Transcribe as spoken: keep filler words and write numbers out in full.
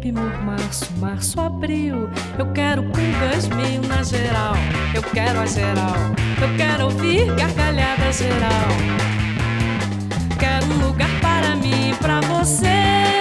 primor, março, março, abril. Eu quero pulgas mil na geral. Eu quero a geral. Eu quero ouvir gargalhada geral. Quero um lugar para mim, pra você.